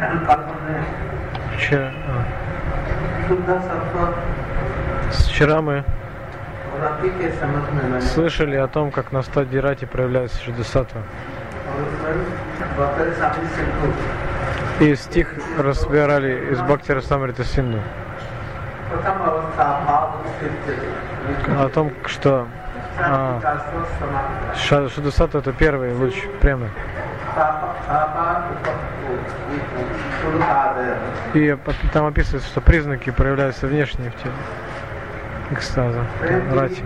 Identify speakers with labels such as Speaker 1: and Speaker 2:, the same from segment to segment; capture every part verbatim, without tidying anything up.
Speaker 1: Вчера, а. Вчера мы слышали о том, как на стадии рати проявляется шуддасаттва. И стих разбирали из Бхакти Расамрита Синду о том, что а, шуддасаттва — это первый луч премы. И там описывается, что признаки проявляются внешне в теле экстаза, рати.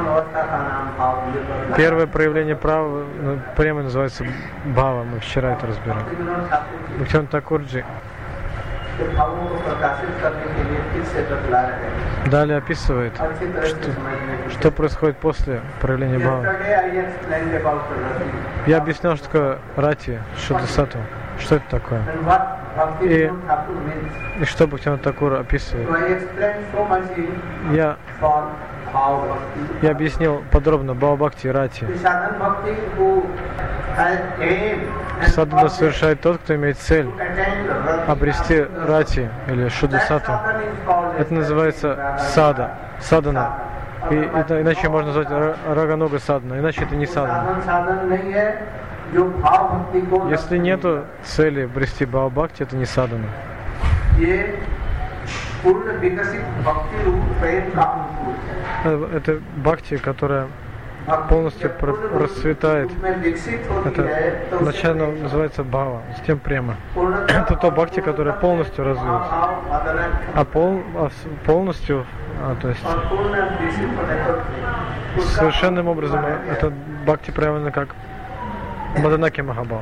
Speaker 1: Первое проявление права, премы называется бхава, мы вчера это разбирали. Бхактивинода Такурджи далее описывает, что, что происходит после проявления бхавы. Я объяснял, что такое рати, шуддасаттва, что это такое. И, и что Бхактивинода Такур описывает. Я, я объяснил подробно бхава-бхакти и рати. Садхана совершает тот, кто имеет цель обрести рати или шуддасаттву. Это называется сада, садана. И это, иначе можно назвать раганога садана, иначе это не садана. Если нету цели обрести бхава-бхакти, это не садана. Это бхакти, которая полностью расцветает. Это начально называется бхава, затем према. Это то бхакти, которое полностью развилось. А, пол, а полностью, а, то есть совершенным образом это бхакти проявлено как Маданаки Махабхава.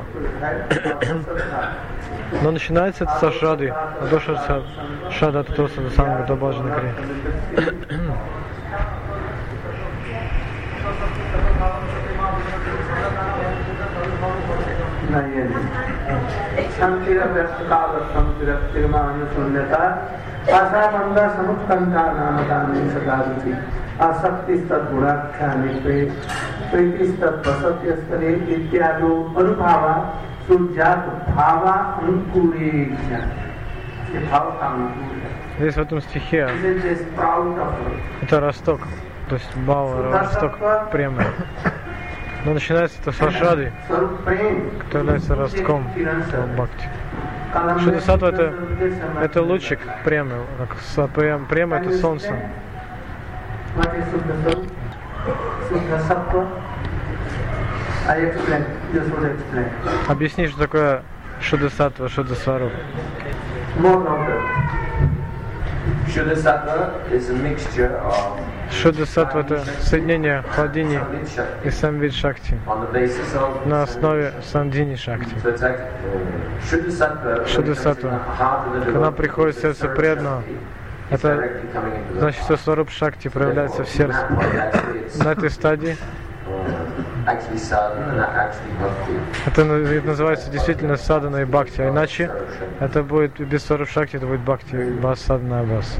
Speaker 1: Но начинается это со шрады, а до шрада это то, что самое добавлено к рее. Здесь в этом стихе это росток, то есть бхава, росток премы. Но начинается это с ашрады, который является ростком бхакти. Шуддасаттва — это, это лучик премы, как према — это солнце. Объясни, что такое шуддасаттва, шуддасварупа. Шуддасаттва — это соединение хладини и самвид шакти на основе сандини шакти. Шуддасаттва, когда приходит в сердце преданного, это значит, что сварупа шакти проявляется в сердце. На этой стадии это называется действительно садана и бхакти, а иначе это будет без сварупа шакти, это будет бхакти, бас, садана, бас.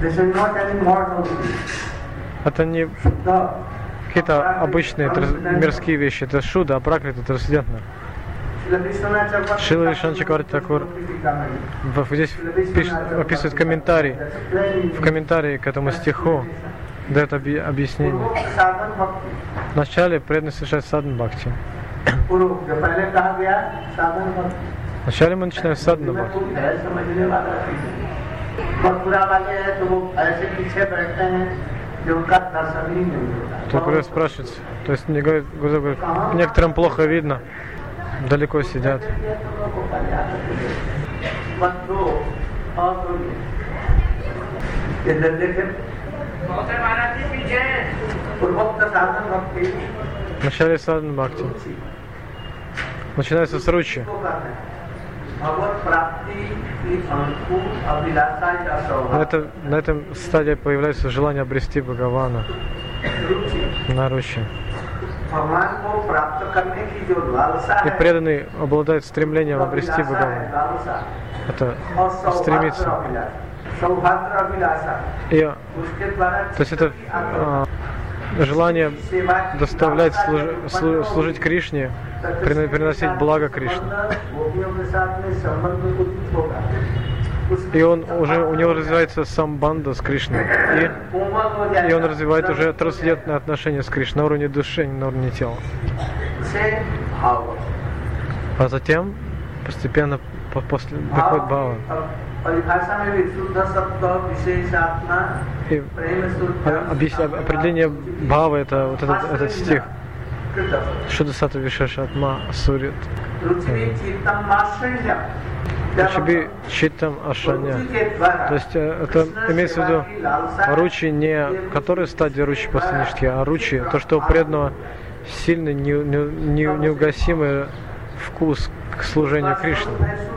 Speaker 1: Это не какие-то обычные мирские вещи, это шуда, а пракрита, это трансцендентно. Шрила Вишванатха Чакраварти Такур здесь пишет, описывает комментарий, в комментарии к этому стиху дает объяснение. Вначале преданный совершает садхана бхакти. Вначале мы начинаем с садхана бхакти. Такур спрашивает, то есть не говорит, говорит, некоторым плохо видно, далеко сидят. В начале садхана бхакти начинается с ручи. На, это, на этом стадии появляется желание обрести Бхагавана на ручи. И преданный обладает стремлением обрести Бхагавана. Это стремится. И, то есть это а, желание доставлять, служ, слу, служить Кришне, приносить благо Кришне. И он уже, у него развивается самбанда с Кришной. И, и он развивает уже трансцендентные отношения с Кришной на уровне души, а не на уровне тела. А затем постепенно после, приходит бхава. И определение бхавы — это вот этот, этот стих. Шуда саттва вишеша атма сурит. Ручиби читам ашаня. То есть это имеется в виду ручи не которая стадия ручи после ништхи, а ручи, то, что у преданного сильный, не, не, не, неугасимый вкус к служению Кришне.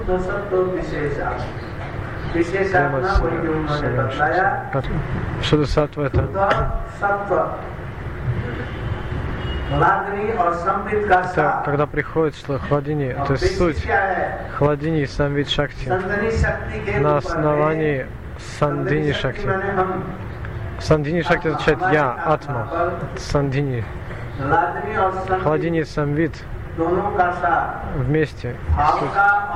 Speaker 1: Шуда саттва — это это когда приходит что хладини, то есть суть хладини самвид шакти на основании сандини шакти. Сандини шакти означает я, атма, сандини. Хладини самвид вместе. Суть.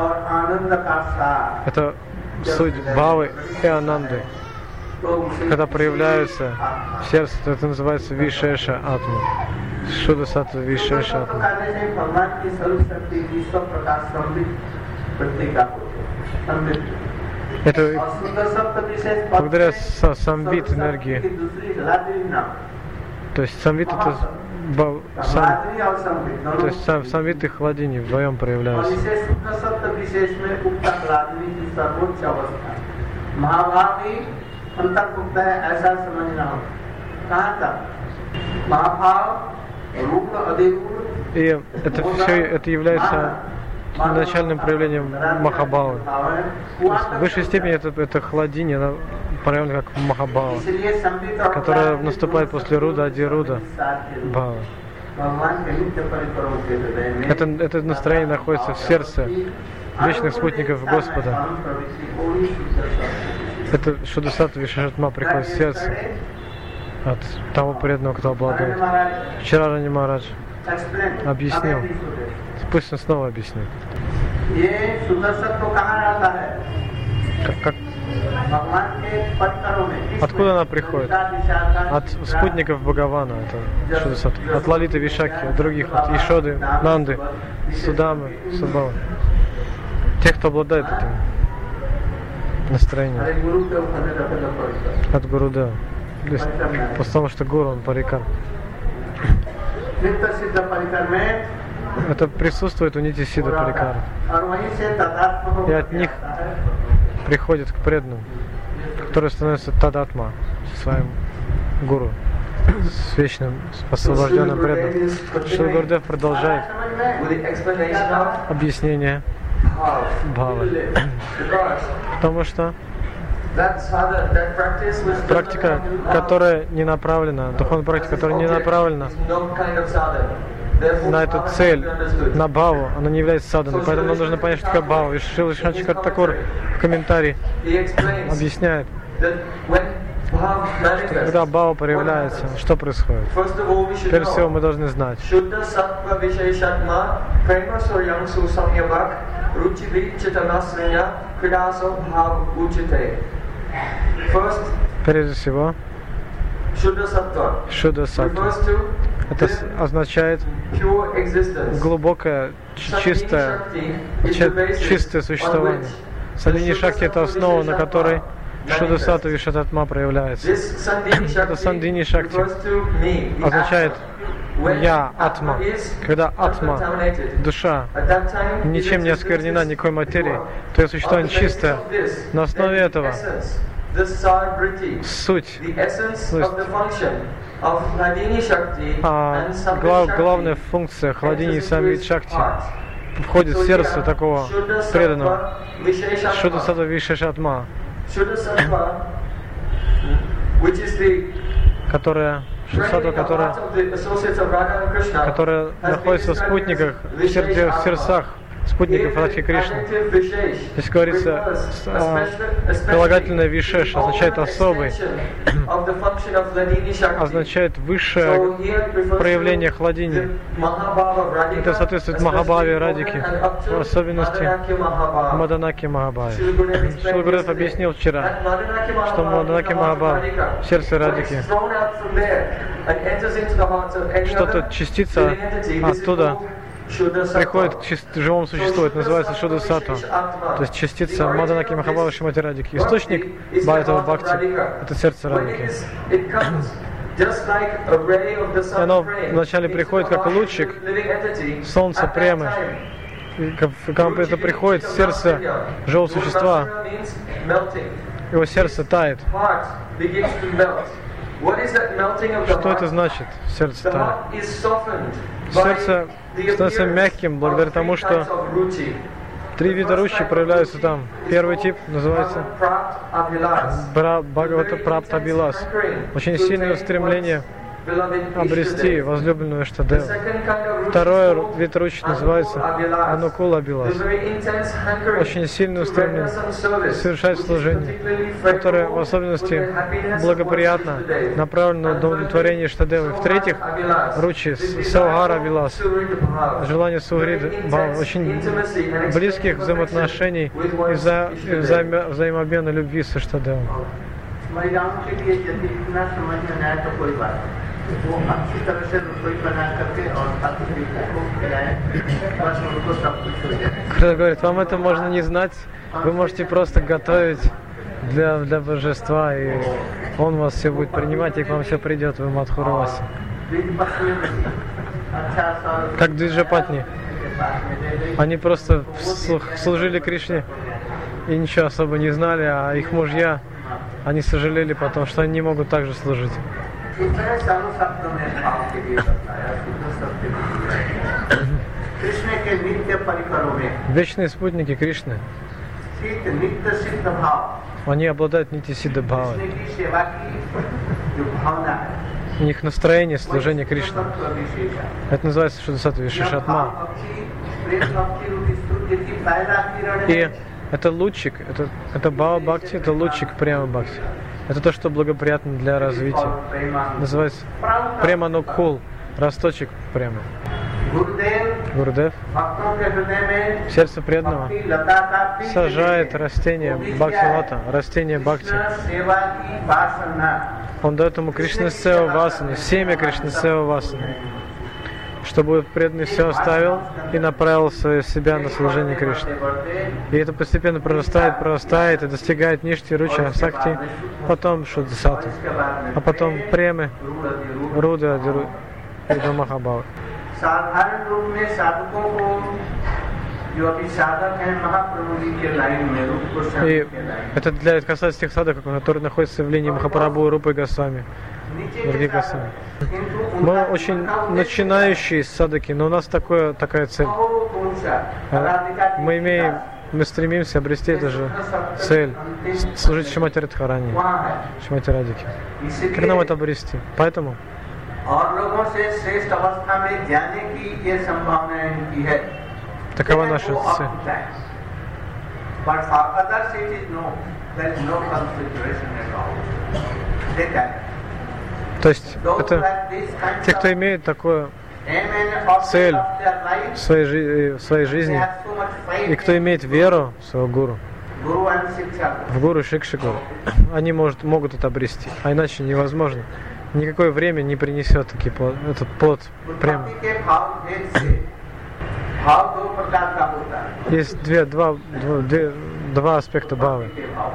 Speaker 1: Это суть бхавы и ананды. Когда проявляются в сердце, то это называется вишеша атма. Шуда саттва вишеша атма. Это благодаря самвид энергии. То есть самвид это сам, то есть сам, самвид и хладини вдвоем проявляются. И это все это является начальным проявлением Махабхавы. В высшей степени это, это хладини, она проявлена как Махабхава, которая наступает после Руда, Адируда, Бхава. Это, это настроение находится в сердце вечных спутников Господа. Это Шуда саттва вишеша атма приходит в сердце от того преданного, кто обладает. Вчера Рани Махарадж объяснил. Пусть он снова объяснит. Как, как, откуда она приходит? От спутников Бхагавана, это Шуда саттва. От Лалиты, Вишаки, от других, от Ишоды, Нанды, Судамы, Субхавы. Тех, кто обладает этим настроением. От Гурудева. Потому что Гуру, он парикар. Это присутствует у нити Сидха Парикара. И от них приходит к преданным, который становится Тадатма, со своим гуру, с вечным, освобожденным преданным. Шрила Гурудев продолжает объяснение бхавы. Потому что практика, которая не направлена, духовная практика, которая не направлена на эту цель, на бхаву, она не является саданой. Поэтому нам нужно понять, что такое бхава. И Шрила Вишванатха Такур в комментарии объясняет, что когда бхава проявляется, что происходит. Прежде всего мы должны знать, прежде всего, Шуда саттва. Это означает глубокое, чистое, чистое существование. Сандини шакти — это основа, на которой Шуда саттва вишеша атма проявляется. Это сандини шакти означает я, атма. Когда атма, душа, ничем не осквернена, никакой материи, то есть существование чистое. На основе этого суть, а глав, главная функция хладини самвид шакти входит в сердце такого преданного. Шуда саттва вишеша атма, которая, Шуда, которая, которая находится в спутниках, в, сердце, в сердцах спутников Радхи Кришны. Здесь говорится прилагательное вишеш, означает особый, означает высшее проявление хладини. Это соответствует Махабхаве Радхики, в особенности Маданаки Махабхаве. Шрила Гурудев объяснил вчера, что Маданаки Махабхава, сердце Радхики, что-то частица оттуда приходит к живому существу, это называется Шудда Саттва, то есть частица Маданаки Махабхавы Шримати Радхики. Источник этого бхакти — это сердце Радхики. И оно вначале приходит как лучик солнца премы. И когда это приходит в сердце живого существа, его сердце тает. Что это значит? Сердце тает. Сердце становится мягким благодаря тому, что три вида ручи проявляются там. Первый тип называется Бхагавата Прапта Абхилас. Очень сильное стремление обрести возлюбленную Иштадеву. Второй вид ручи называется Анукула Абхилас. Очень сильное стремление совершать служение, которое в особенности благоприятно направлено на удовлетворение Иштадевы. В-третьих, ручи Саугара Абхилас. Желание Сугрида, очень близких взаимоотношений и вза вза взаимообмена любви с Иштадевом. Кто говорит, вам это можно не знать, вы можете просто готовить для, для божества, и он вас все будет принимать, и к вам все придет, вы Мадхураваси. Как Двиджапатни. Они просто служили Кришне и ничего особо не знали, а их мужья, они сожалели потом, что они не могут так же служить. Вечные спутники Кришны, они обладают нити-сидда бхавой. У них настроение служения Кришне. Это называется Шудда Саттва Вишешатма. И это лучик, это, это Бхава Бхакти, это лучик Према Бхакти. Это то, что благоприятно для развития. Называется Према Нукхул, росточек Према. Гурудев в сердце преданного сажает растение Бхакти-лата, растение Бхакти. Он дает ему Кришна-сева васану, семя Кришна-сева васану, чтобы преданный все оставил и направил себя на служение Кришне. И это постепенно прорастает, прорастает и достигает ништи, руча, сакти, потом Шудда Саттва, а потом премы, руда и до Махабхавы. И это для это касается тех садхаков, которые находятся в линии Махапрабху, Рупы Госвами, других Госвами. Мы очень начинающие садхаки, но у нас такое, такая цель. Мы имеем, мы стремимся обрести эту же цель, служить Шримати Радхарани, Шримати Радхике. Как нам это обрести? Поэтому такова наша цель. То есть это те, кто имеет такую цель в своей, жи- в своей жизни, и кто имеет веру в своего гуру, в гуру и шикшику, они может, могут это обрести, а иначе невозможно. Никакое время не принесет таки плод, этот плод прямо. Есть две, два, два, две, два аспекта бхавы.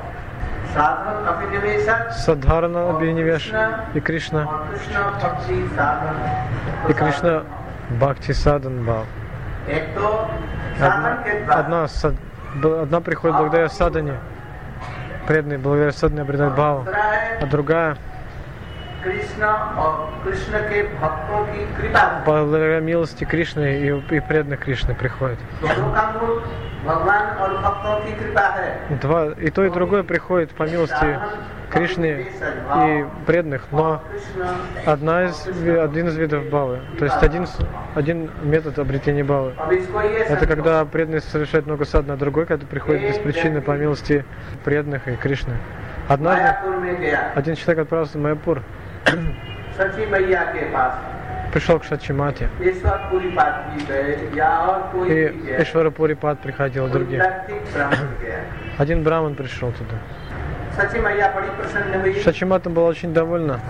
Speaker 1: Садхарана Абхинивеш и Кришна. И Кришна Бхакти Садан Бхав. Одна, одна, сад, одна приходит благодаря садане, преданный благодаря садане обретает бхаву, а другая благодаря милости Кришны и, и преданных Кришны приходит. Два, и то, и другое приходит по милости Кришны и преданных, но одна из, один из видов бхавы, то есть один, один метод обретения бхавы. Это когда преданный совершает много садхана, а другой, когда приходит без причины по милости преданных и Кришны. Однажды один человек отправился в Майяпур, пришел к Шачимате, и Ишварапури Пад приходил, другие. Один браман пришел туда. Шачимата была очень довольна.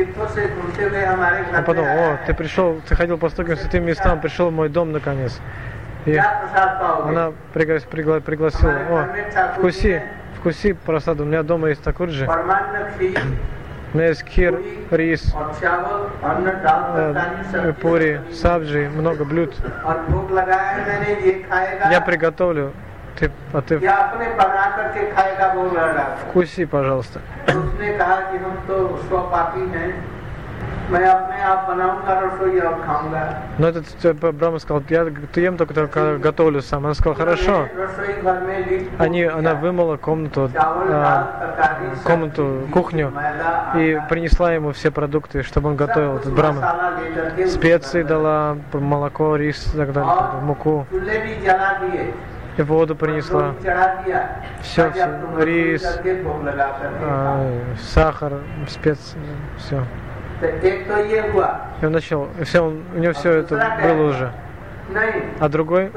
Speaker 1: А потом, о, ты пришел, ты ходил по стольким святым местам, пришел в мой дом наконец. И она пригла- пригла- пригласила, о, вкуси, вкуси просаду, у меня дома есть такурджи. У меня есть кхир, рис, э, пури, сабджи, много блюд. Я приготовлю. Ты, а ты вкуси, пожалуйста. Но этот Брахма сказал, я ем только, только готовлю сам. Она сказала, хорошо. Они, она вымыла комнату, а, комнату, кухню и принесла ему все продукты, чтобы он готовил этот Брахма. Специи дала, молоко, рис и так далее, муку. И воду принесла. Все, все. Рис, а, сахар, специи, все. И он начал, и все, он, у него все это было уже. А другой,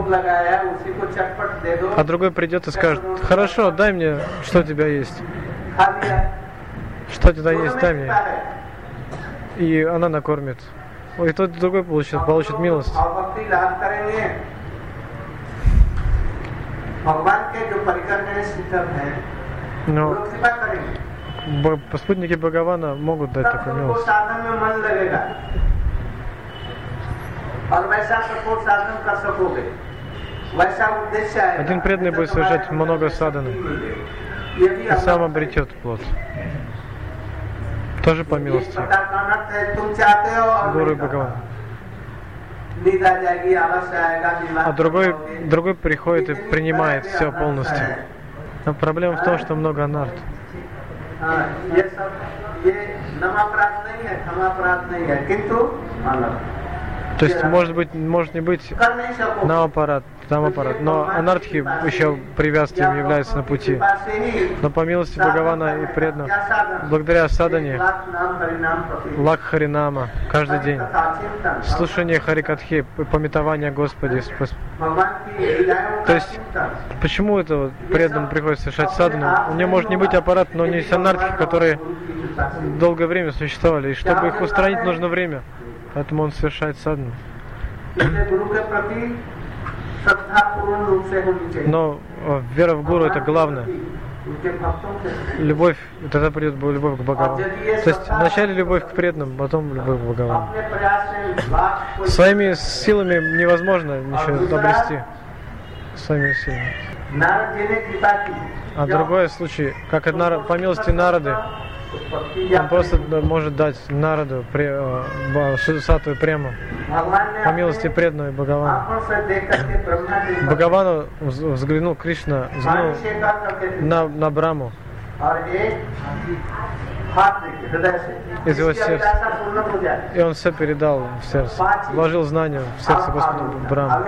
Speaker 1: а другой придет и скажет, хорошо, дай мне, что у тебя есть. Что у тебя есть, дай мне. И она накормит. И тот и другой получит, получит милость. Но спутники Бхагавана могут дать такую милость. Один преданный будет совершать много садханы и сам обретет плод. Тоже по милости Гуру и Бхагавана. А другой, другой приходит и принимает все полностью. Но проблема в том, что много анарт. То есть, может быть, может не быть нам аппарат, там аппарат, но анартхи еще препятствием являются на пути. Но по милости Бхагавана и преданных, благодаря садхане, лак харинама, каждый день, слушание харикатхи, памятование о Господе. То есть, почему это вот преданным приходится совершать садхану? У него может не быть аппарат, но у него есть анартхи, которые долгое время существовали, и чтобы их устранить, нужно время. Поэтому он совершает садхану. Но вера в Гуру — это главное. Любовь, тогда придет любовь к Бхагавану. То есть вначале любовь к преданным, потом любовь к Бхагавану. Своими силами невозможно ничего обрести. Своими силами. А другой случай, как по милости Нарады, он просто может дать Нараду сатву прему по милости преданного Бхагавана. Бхагавану взглянул, Кришна взглянул на, на Браму из его сердца, и он все передал в сердце, вложил знания в сердце Господа Брамы.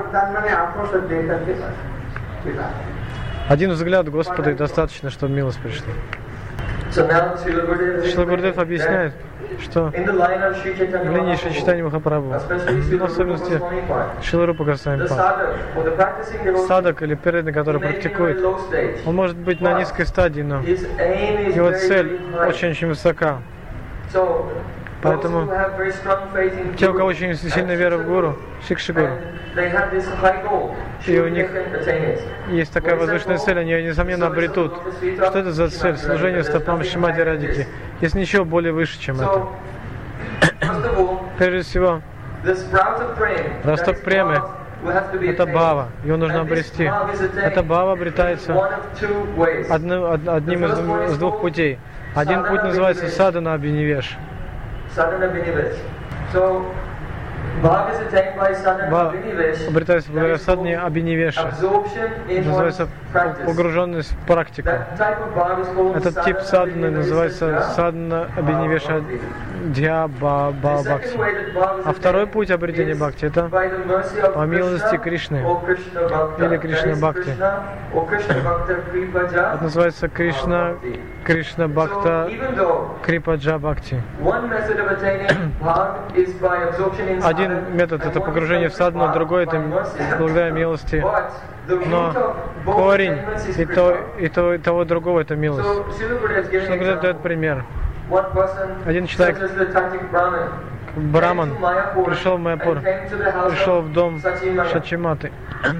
Speaker 1: Один взгляд Господа и достаточно, чтобы милость пришла. Шрила Гурудев объясняет, что в линии Шри Чайтанья Махапрабху, в особенности Шрила Рупа Госвами Пад, садак или преданный, который практикует, он может быть на низкой стадии, но его цель очень-очень высока. Поэтому те, у кого очень сильная вера в Гуру, Шикши-гуру, и у них есть такая возвышенная цель, они ее, несомненно, обретут. Что это за цель? Служение стопам Шримати Радхики. Есть ничего более выше, чем это. Прежде всего, росток премы — это бхава, его нужно обрести. Эта бхава обретается одним, одним из двух путей. Один путь называется садхана абхинивеш. Бхав обретается благодаря садхане Абхинивеша. Называется погруженность в практику. Этот тип садханы называется садхана Абхинивеша Дья Ба Бхакти. А второй путь обретения бхакти — это по милости Кришны или Кришна Бхакти. Это называется Кришна Кришна Бхакта Крипаджа Бхакти. Один метод — это погружение в садхану, другой — это благодаря милости. Но корень и, то, и, то, и того и другого — это милость. Шрила Гурудев дает пример. Один человек, браман, пришел в Майяпур, пришел в дом Шачиматы.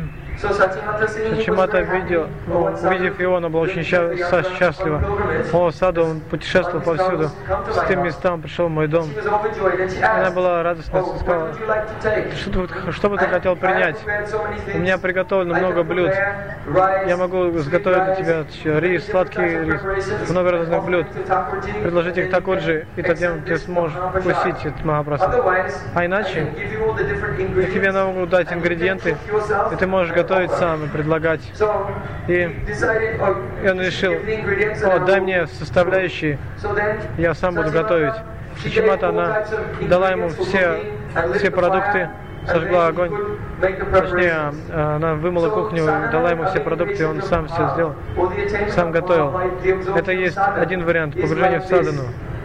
Speaker 1: Шачимата видел, ну, увидев его, она была очень счастлива. О, саду, он путешествовал повсюду, с тем местам, пришел в мой дом. И она была радостна, сказала: что, что бы ты хотел принять? У меня приготовлено много блюд. Я могу изготовить для тебя рис, сладкий рис, много разных блюд. Предложить их Такурджи, и тогда ты сможешь вкусить этот Махапрасад. А иначе, я тебе могу дать ингредиенты, и ты можешь готовить сам и предлагать. И, и он решил: о, дай мне составляющие, я сам буду готовить. Шачимата, она дала ему все, все продукты, сожгла огонь, точнее, она вымыла кухню, дала ему все продукты, он сам все сделал, сам готовил. Это есть один вариант погружения в садхану.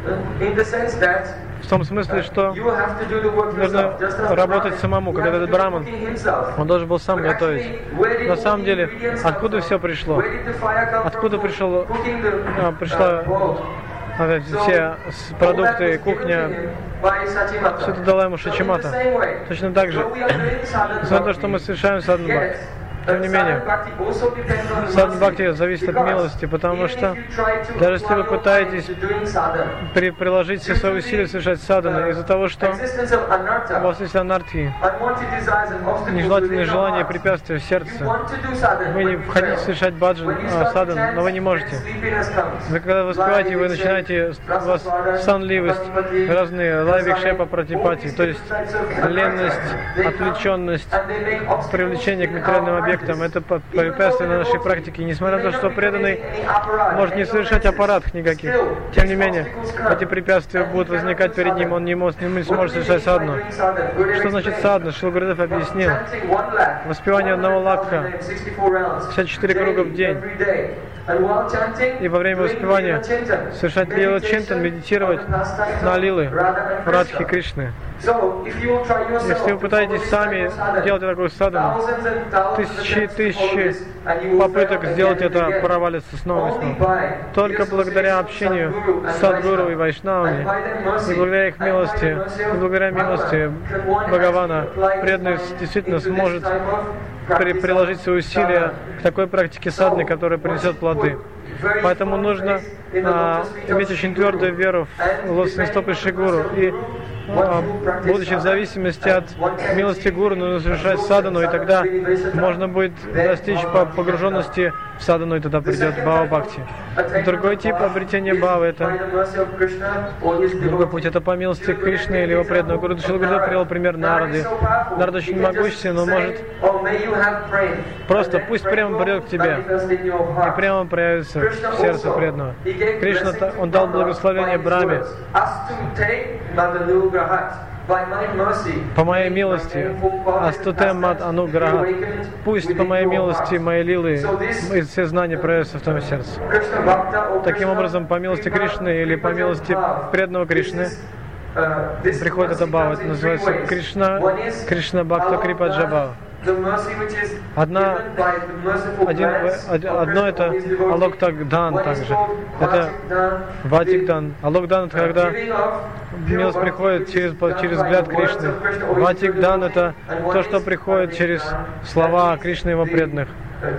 Speaker 1: В том смысле, что нужно работать самому. Когда этот браман, он должен был сам готовить. На самом деле, откуда все пришло? Откуда пришел, а, пришла а, все продукты, кухня? Все это дала ему Шачимата. Точно так же. Несмотря на то, что мы совершаем садхану бхакти, тем не менее, садхана бхакти зависит от милости, потому что даже если вы пытаетесь при, приложить все свои усилия совершать садхану, из-за того, что у вас есть анархи, нежелательные желания и препятствия в сердце, вы не хотите совершать баджан, а, садхану, но вы не можете. Вы, когда вы успеваете, вы начинаете, у вас сонливость, разные лайвикшепа пратипати, то есть ленность, отвлеченность, привлечение к материальным объектам. Это препятствие на нашей практике. Несмотря на то, что преданный может не совершать аппаратов никаких, тем не менее, эти препятствия будут возникать перед ним, он не, может, не сможет совершать садхану. Что значит садхана? Шрила Гурудев объяснил. Воспевание одного лакха, шестьдесят четыре круга в день. И во время воспевания совершать лила чинтан, медитировать на лилы Радхи Кришны. Если вы пытаетесь сами делать такую садхану, тысячи тысячи попыток сделать это провалится снова и снова. Только благодаря общению с Садгуру и Вайшнавами, и благодаря их милости, и благодаря милости Бхагавана, преданный действительно сможет при, приложить свои усилия к такой практике садханы, которая принесет плоды. Поэтому нужно а, иметь очень твердую веру в лотосные стопы Шри Гуру. И а, будучи в зависимости от милости Гуру, нужно совершать садхану, и тогда можно будет достичь по погруженности в садхану, и тогда придет Бхава Бхакти. Другой тип обретения Бхавы — это другой путь, это по милости Кришны или его преданного Гуру. Шрила Гурудев привел пример Нарады. Нарада очень могущественный, но может просто пусть прямо придет к тебе и прямо проявится в сердце преданного. Кришна, он дал благословение Брахме. По моей милости, астутем мат ануграхат, пусть по моей милости мои лилы и все знания проявятся в том сердце. Таким образом, по милости Кришны или по милости преданного Кришны приходит эта бхава. Это называется Кришна, Кришна Бхакта Крипаджа Бхава. Одна, один, одно это алоктагдан также. Это ватикдан. Алоктагдан — это когда милость приходит через, через взгляд Кришны. Ватикдан — это то, что приходит через слова Кришны и его преданных.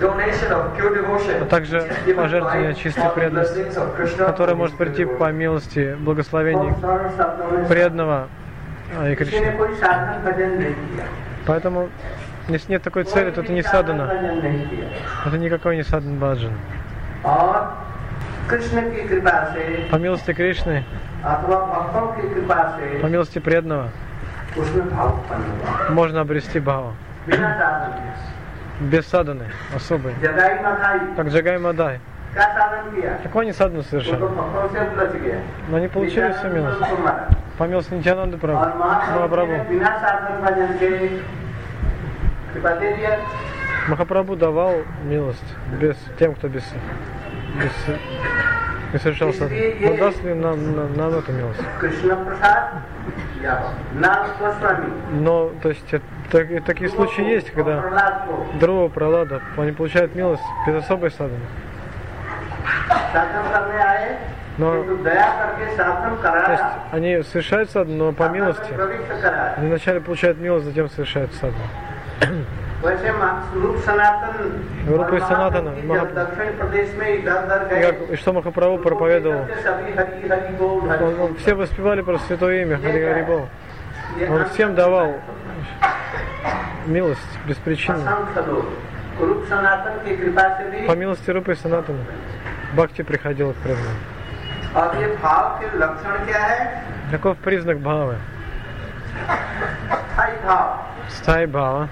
Speaker 1: А также пожертвование чистой преданности, которое может прийти по милости благословений преданного и Кришны. Поэтому, если нет такой цели, то это не садхана. Это никакой не садхан баджан. По милости Кришны, по милости преданного, можно обрести бхаву. Без садханы, особой. Как Джагай Мадай. Какой они садхану совершали? Но они получили всю милость. По милости Нитьянанды Прабху, Махапрабху. Махапрабху давал милость без, тем, кто без, без, не совершал садхану. Но даст ли нам, нам, нам эту милость? Но, то есть, так, такие случаи есть, когда Друва, Пралада, они получают милость без особой садханы. Но, то есть, они совершают садхану, но по милости. Они вначале получают милость, затем совершают садхану. Рупа Санатана, и что Махапрабху проповедовал, он, он, все воспевали просто святое имя, Хари Хари Бол. Он всем давал милость без причины. По милости Рупы Санатана Бхакти приходила к преданным. Каков признак бхавы? Стай бхава.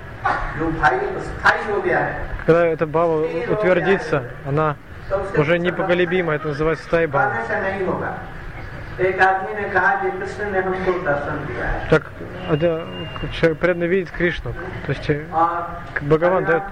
Speaker 1: Когда эта бхава утвердится, она уже непоколебима, это называется стай бхава. Так человек преданно видит Кришну, то есть Бхагаван дает,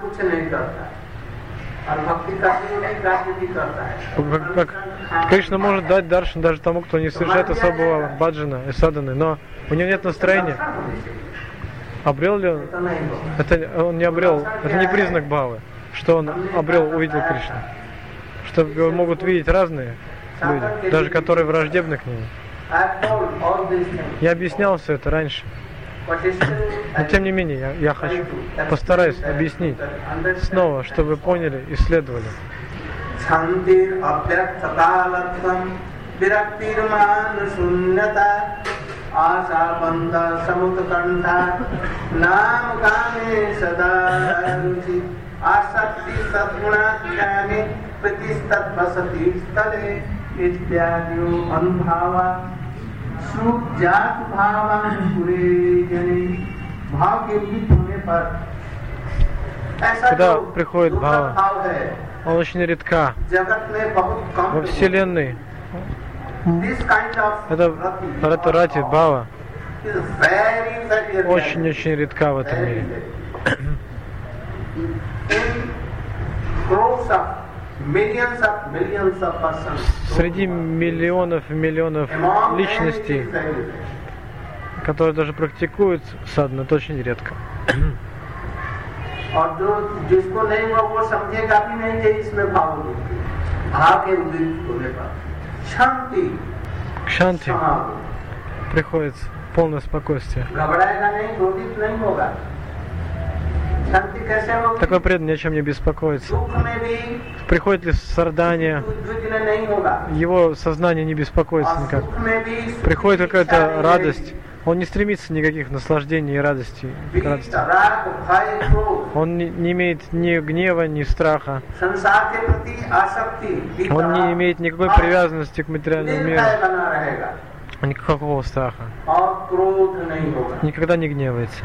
Speaker 1: как, как Кришна может дать даршан даже тому, кто не совершает особого баджана и садханы, но у него нет настроения. Обрел ли он? Это он не обрел. Это не признак бхавы, что он обрел, увидел Кришну. Что его могут видеть разные люди, даже которые враждебны к нему. Я объяснял все это раньше. Но тем не менее, я, я хочу, постараюсь объяснить снова, чтобы вы поняли и исследовали. आशा बंदा समुत कंठा नाम गाने सदा रुचि आसक्ति सद्गुणा ज्ञाने प्रतिस्तत् बसति स्थले इत्यादि अनुभावा सुख जात भावा पूरे जने भाव के उदित होने पर когда приходит бхава, он очень редка во Вселенной. Это, это рати бхава очень-очень редка в этом мире. Среди миллионов и миллионов личностей, которые даже практикуют садхану, это очень редко. К шанти приходит полное спокойствие. Такой преданный ни о чем не беспокоится. Приходит ли страдание, его сознание не беспокоится никак. Приходит какая-то радость, он не стремится никаких наслаждений и радостей. радости. Он не, не имеет ни гнева, ни страха. Он не имеет никакой привязанности к материальному миру. Никакого страха. Никогда не гневается.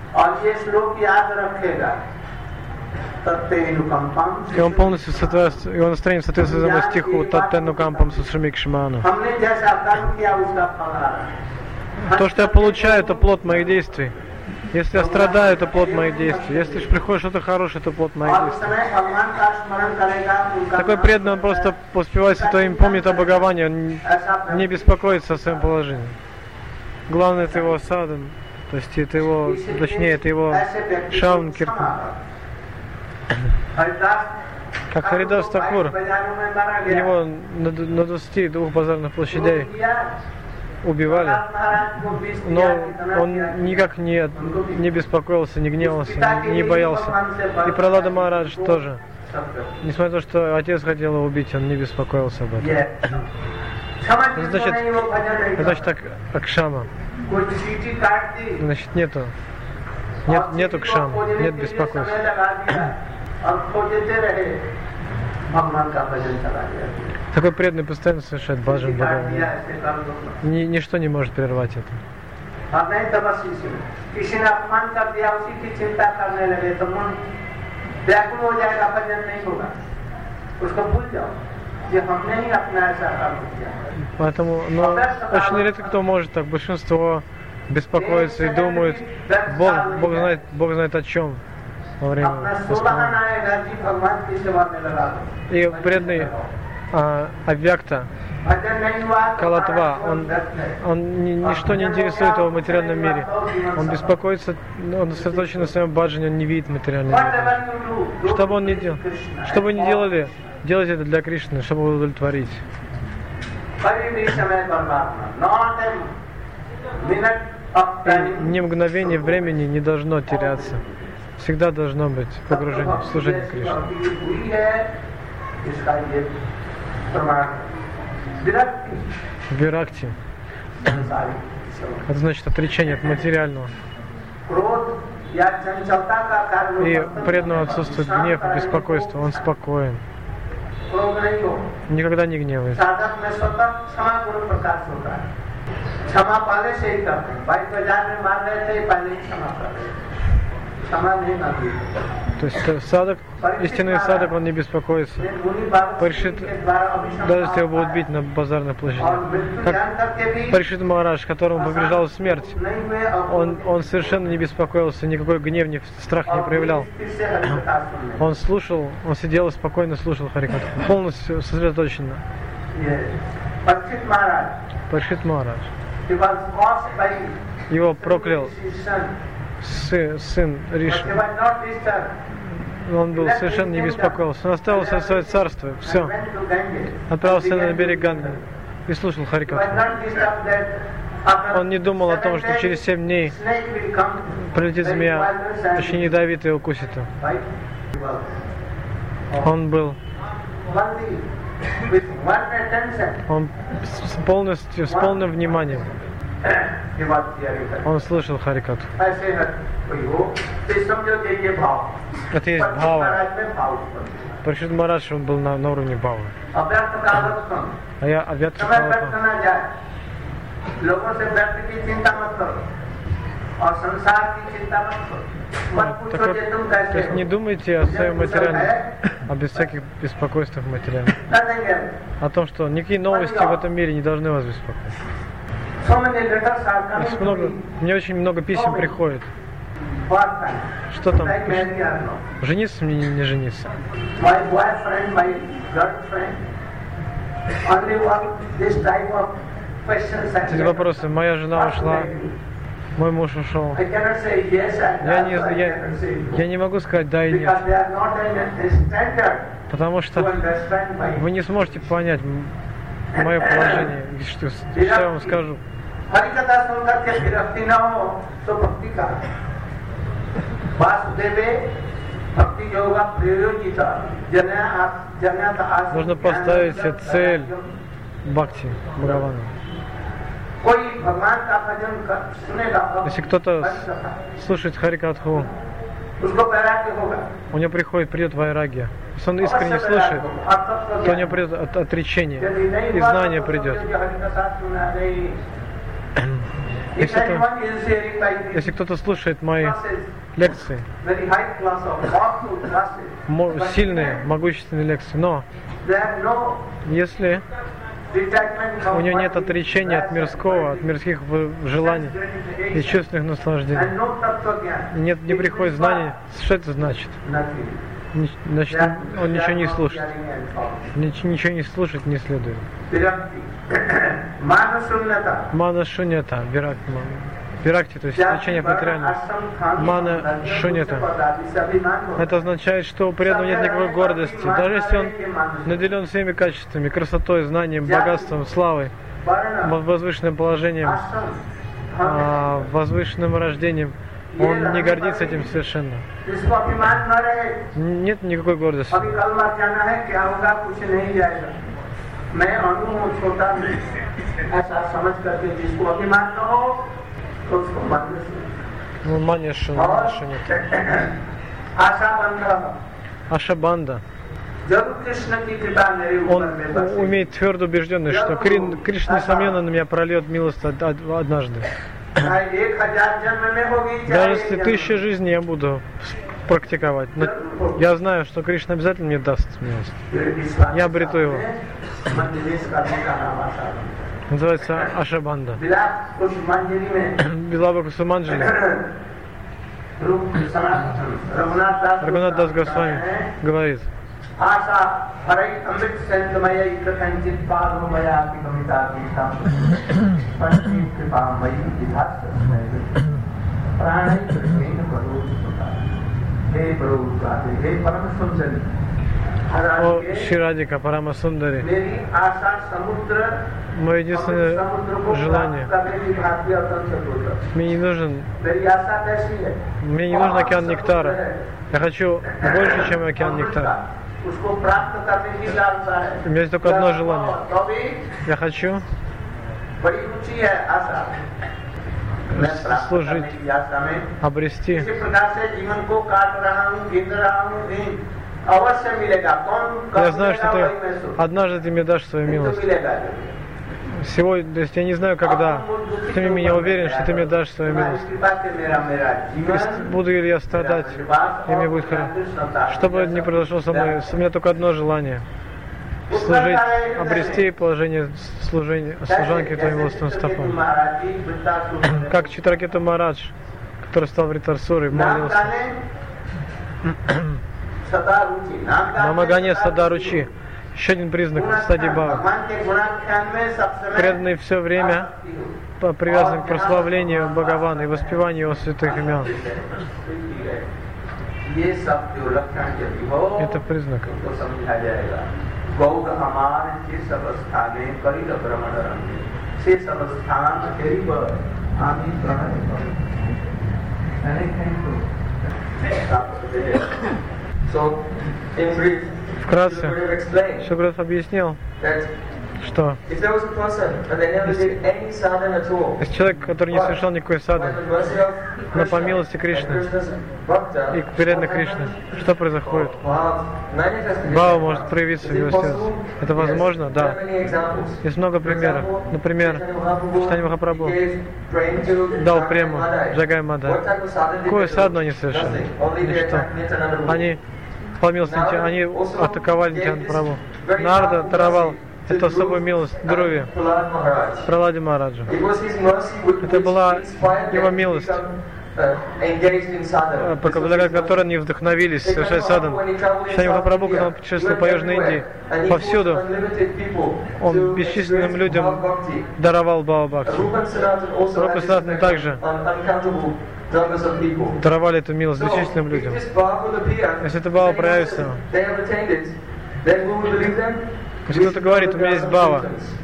Speaker 1: И он полностью соответствует, его настроение соответствует стиху Таттену Кампам Сушамикшману. То, что я получаю, это плод моих действий. Если я страдаю, это плод моих действий. Если приходит что-то хорошее, это плод моих действий. Такой преданный, он просто успевает святое имя, помнит о Бхагаване, он не беспокоится о своем положении. Главное, это его садан, то есть это его, точнее, это его шавн киртан. Как Харидас Такур, его на, на двадцати двух базарных площадей убивали, но он никак не, не беспокоился, не гневался, не, не боялся. И Пралада Махарадж тоже. Несмотря на то, что отец хотел его убить, он не беспокоился об этом. Это значит, это значит так, акшама. Значит, нету, нет, нету кшама, нет беспокойства. Такой преданный постоянно совершает баджан Бхагавана. Ни, ничто не может прервать это. Поэтому, ну, очень редко кто может так. Большинство беспокоится и думает, Бог, Бог знает, Бог знает о чем во время воспоминания. И преданный а, Авьякта, Калатва, он, он ни, ничто не интересует его в материальном мире. Он беспокоится, он сосредоточен на своем баджане, он не видит материальный мир. Что бы он ни делал, что бы ни делали, делайте это для Кришны, чтобы его удовлетворить. И ни мгновение времени не должно теряться. Всегда должно быть погружение в служение Кришне. Виракти. Это значит отречение от материального. И преданного отсутствует гнев и беспокойство. Он спокоен. Никогда не гневается. То есть садок, истинный садок, он не беспокоится. Паришит, даже если его будут бить на базарной площади. Как Паришит Махарадж, которому побеждала смерть, он, он совершенно не беспокоился, никакой гнев, ни страх не проявлял. Он слушал, он сидел и спокойно слушал Харикатху, полностью сосредоточенно. Паришит Махарадж. Его проклял сын, сын Риши. Он был совершенно не беспокоился. Он оставился в свое царство. Все. Отправился на берег Ганги и слушал Харикатху. Он не думал о том, что через семь дней прилетит змея, очень ядовитая, и укусит его. Он был Он с полностью, с полным вниманием. Он слышал Харикатху. Это есть бхава. Паришит Махарадж, он был на, на уровне бхава. А я Авьякта Калатва. Так вот, то есть не думайте о своем материальном, а без всяких беспокойств материальных. О том, что никакие новости в этом мире не должны вас беспокоить. Много, мне очень много писем приходит. Что там? Жениться мне, не жениться? Эти вопросы. Моя жена ушла, мой муж ушел. Я не, я, я не могу сказать да и нет. Потому что вы не сможете понять мое положение. Что, что я вам скажу? Нужно поставить себе цель бхакти Бхагавана. Если кто-то слушает Харикатху, у него приходит, придет вайрагья. Если он искренне слушает, то у него придет от, отречение, и знание придет. Если, то, если кто-то слушает мои лекции, сильные, могущественные лекции, но если у него нет отречения от мирского, от мирских желаний и чувственных наслаждений, нет, не приходит знания, что это значит? Значит, он ничего не слушает. Ничего не слушать не следует. Мана шуньята, виракти. Виракти, то есть значение материального. Мана шуньята. Это означает, что у преданного нет никакой гордости. Даже если он наделен всеми качествами, красотой, знанием, богатством, славой, возвышенным положением, возвышенным рождением, он не гордится этим совершенно. Нет никакой гордости. Ну, мания шуньята. Ашабанда. Он умеет твердо убежденность, что Кришна, несомненно, на меня прольет милость однажды. Даже если тысячи жизней я буду практиковать, но я знаю, что Кришна обязательно мне даст милость. Я обрету его. Называется Ашабанда. Билава Кусуманджали. Рагунат Дас Госвами говорит: о Ширадика Парамасундари, мое единственное желание, мне не нужен, мне не нужен океан нектара. Я хочу больше, чем океан нектара. У меня есть только одно желание. Я хочу служить, обрести. Я знаю, что ты однажды ты мне дашь свою милость. Сегодня, то есть я не знаю когда, ты меня уверен, что ты мне дашь свою милость. Буду ли я страдать, и мне будет хорошо. Что бы ни произошло со мной, у меня только одно желание: служить, обрести положение служения, служанки твоим милостивым стопам. Как Читракету Марадж, который стал Вритарсурой, молился. Намагане Садаручи. Еще один признак стадии Бхава. Преданный все время привязан к прославлению Бхагавана и воспеванию его святых имен. Это признак. Вкратце, Шукадев объяснил, что если, если человек, который не совершал никакой садханы, но по милости Кришны и преданно Кришне, что происходит? Бхава может проявиться в его сердце. Это возможно? Да. Есть много примеров. Например, Чайтанья Махапрабху дал прему Джагай Мада. Какое садхану они совершили? Ничто. Они по милости, они атаковали Нитьянанду Прабху. Нарада даровал эту особую милость Друве, Праладе Махараджу. Это была его милость, благодаря которой они вдохновились совершать садану. Чайтанья Махапрабху, когда он путешествовал по Южной Индии, повсюду он бесчисленным людям даровал Бхава-бхакти. Рупа Санатана также даровали эту милость бесчисленным людям. Если это Бхава проявится, если кто-то говорит, у меня есть Бхава,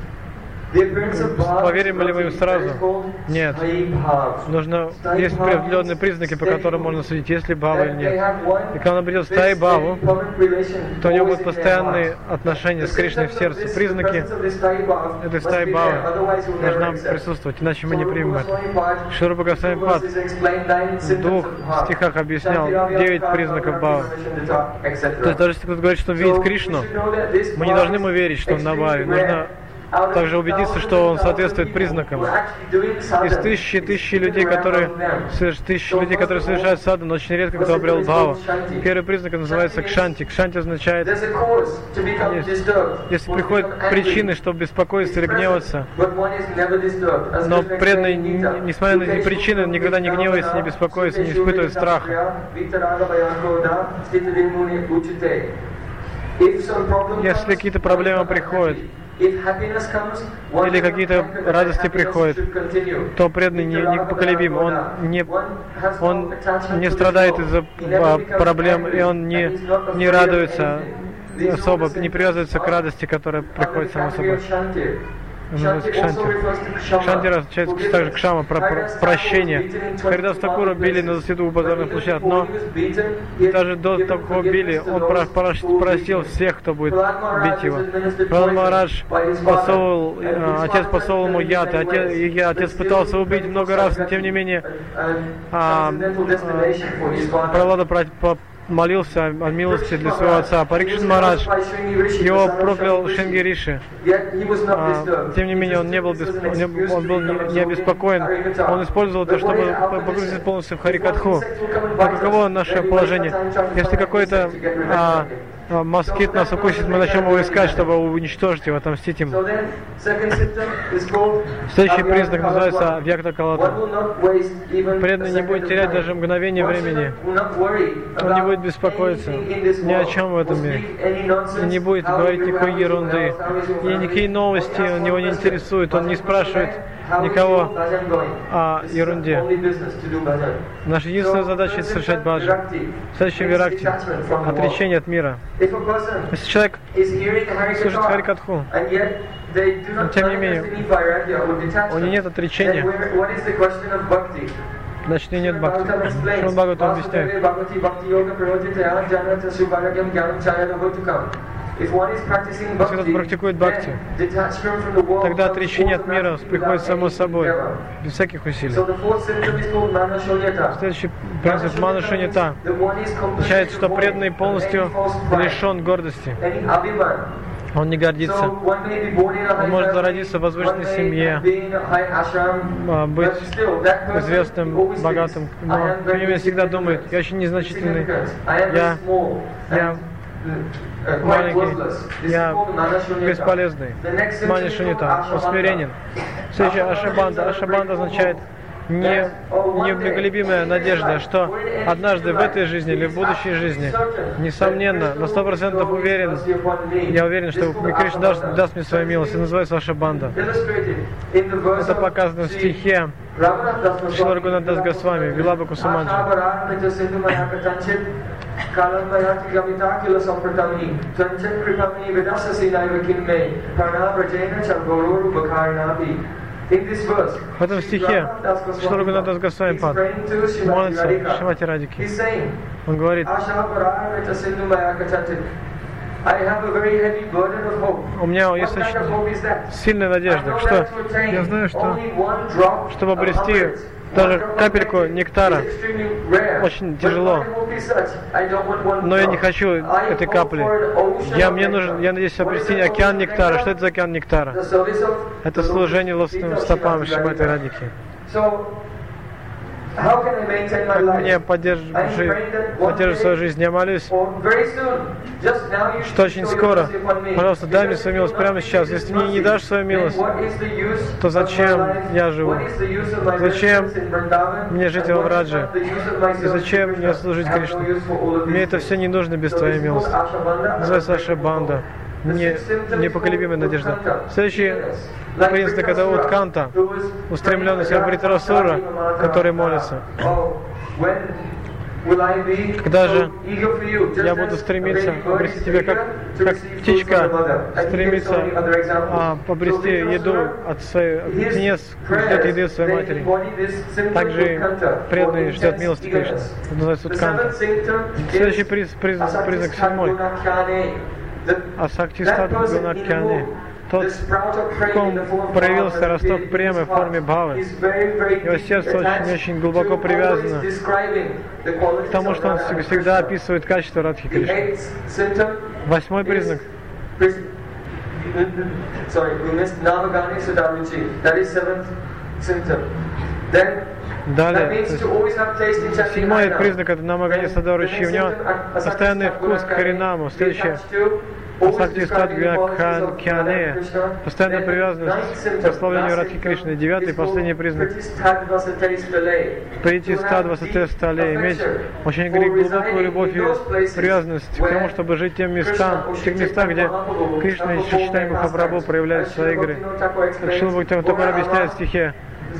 Speaker 1: поверим ли мы им сразу? Нет. Нужно, есть определенные признаки, по которым можно судить, есть ли Бхава или нет. И когда он придет в стаи Бхаву, то у него будут постоянные отношения с Кришной в сердце. Признаки этой стаи Бхавы должны присутствовать, иначе мы не примем это. Шри Рупа Госвами Пад в двух стихах объяснял девять признаков Бхавы. То есть даже если кто-то говорит, что он видит Кришну, мы не должны ему верить, что он на Бхаве. Нужно также убедиться, что он соответствует признакам. Из тысячи тысячи людей, которые тысячи людей, которые совершают садану, но очень редко кто обрел Бхаву. Первый признак называется кшанти. Кшанти означает, если приходят причины, чтобы беспокоиться или гневаться, но преданный, несмотря на эти причины, никогда не гневается, не беспокоится, не испытывает страха. Если какие-то проблемы приходят, или какие-то радости приходят, то преданный не, непоколебим, он не, он не страдает из-за проблем, и он не, не радуется особо, не привязывается к радости, которая приходит само собой. Называется кшанти. Кшанти означает также кшама, про, про, прощение. Когда Стакура били на засвету базарных площадях, но даже до такого били, он про, про, простил всех, кто будет бить его. Пралад Махарадж посовывал, отец посовывал ему яд, и отец, и отец пытался убить много раз, но тем не менее а, а, Пралада про, по, молился о милости для своего отца. Парикшит Махарадж, его проклял Шринги Риши. А, тем не менее, он не был, бесп... он был не, не обеспокоен. Он использовал это, чтобы погрузиться полностью в Харикатху. А каково наше положение? Если какой-то а, а, москит нас укусит, мы начнем его искать, чтобы уничтожить его, отомстить ему. Следующий признак называется Вьякта Калата. Преданный не будет терять даже мгновение времени. Он не будет беспокоиться ни о чем в этом мире. И не будет говорить никакой ерунды. И никакие новости его не интересуют. Он не спрашивает никого о ерунде. Наша единственная задача — это совершать баджан. Следующий виракти — отречение от мира. Если человек служит Харикатху, но тем не менее, у него нет отречения, значит, и нет бхакти. Шримад Бхагаватам объясняет. Если кто-то практикует бхакти, тогда отречение от мира приходит само собой, без всяких усилий. Следующий принцип — манашуньята. Означает, что преданный полностью лишен гордости. Он не гордится. Он может зародиться в возвышенной семье, быть известным, богатым, но тем не менее всегда думает: я очень незначительный, я, я маленький, я бесполезный. Манашуньята, он смиренен. Следующий — ашабанда. Ашабанда означает не непоколебимая надежда, что однажды в этой жизни или в будущей жизни, несомненно, на сто процентов уверен, я уверен, что Кришна даст, даст мне свою милость. Это называется ашабанда. Это показано в стихе Шрила Рагунат Дас Госвами, Вилаба Кусуманджи. В этом стихе Шрила Рагунат Дас Госвами Пад молится Шримати Радхике. Он говорит: у меня есть очень сильная надежда, что я знаю, что чтобы обрести даже капельку нектара очень тяжело, но я не хочу этой капли. Я, мне нужен, я надеюсь обрести океан нектара. Что это за океан нектара? Это служение лотосным стопам Шримати Радхики. Как мне поддерживать, поддерживать свою жизнь? Я молюсь, что очень скоро, пожалуйста, дай мне свою милость прямо сейчас. Если ты мне не дашь свою милость, то зачем я живу? Зачем мне жить во Врадже? И зачем мне служить Кришне? Мне это все не нужно без твоей милости. Называется ашабанда. Не, непоколебимая надежда. Следующий признак — это утканта, устремленность Абритарасура, который молится. Когда же я буду стремиться обрести тебя, как, как птичка стремится а, обрести еду от своей, птенец ждет еды от своей матери, также преданный ждет милости Кришны. Это называется утканта. Следующий приз, приз, признак седьмой. Асактистат Гунакьяни. Тот, в ком проявился росток премы в форме бхавы. Его сердце очень-очень глубоко привязано к тому, что он всегда описывает качество Радхи Кришны. Восьмой признак. Далее, седьмой признак — это намагани садаручи. У него постоянный вкус к харинаму. Следующее — асактистат гунакьяни, постоянная привязанность к прославлению Радхи Кришны. Девятый, последний признак — прийти стад васате стале, иметь очень глубокую любовь и привязанность к тому, чтобы жить тем местам, в тех местах, где Кришна и Чичтани Махапрабху проявляют свои игры. Как Шрила Бхактивинода Тхакур объясняет в стихе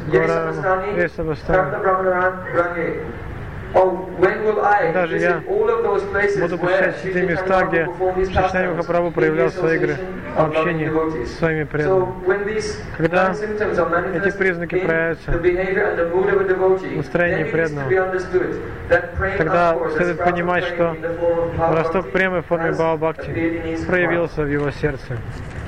Speaker 1: даже я буду посещать те места, где Чичтани Махапрабху проявлял свои игры в общении с своими преданными. Когда эти признаки проявятся в настроении преданного, тогда следует понимать, что росток премы в форме Бхава Бхакти проявился в его сердце.